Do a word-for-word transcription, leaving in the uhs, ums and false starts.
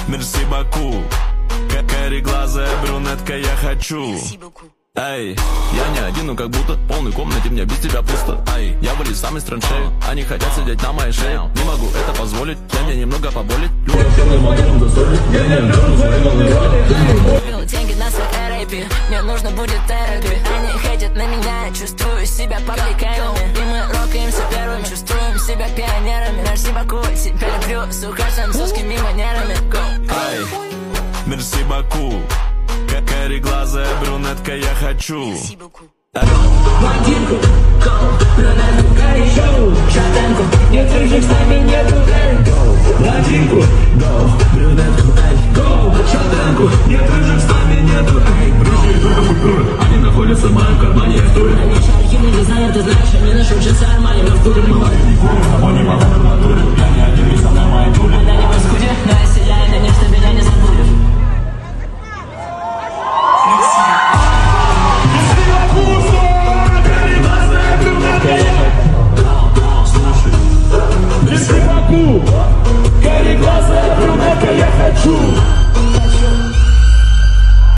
Мерси Баку. Кареглазая брюнетка, я хочу. Эй, я не один, но как будто в полной комнате мне без тебя пусто. Эй, я вылез сам из траншеи, они хотят сидеть на моей шее. Не могу это позволить, дай мне немного поболеть. Деньги на свой мне нужно будет терапия. Они хейтят на меня, чувствую себя пабликами. И мы рокаемся первыми, чувствуем себя пионерами. Мерси Баку, тебя люблю, с французскими манерами. Эй, мерси Баку. Кареглазая брюнетка, я хочу. Блондинку, брюнетку, коричневую, шатенку, нет рыжих с нами, нету рейнбоу. Блондинку, брюнетку, шатенку, нет рыжих с нами, нету рейнбоу. Они находятся в моем кармане, я стою. Они шарики, мы не знаем, ты знаешь, они ношу джинсы Армани, мы в туре, мы в туре, мы в туре.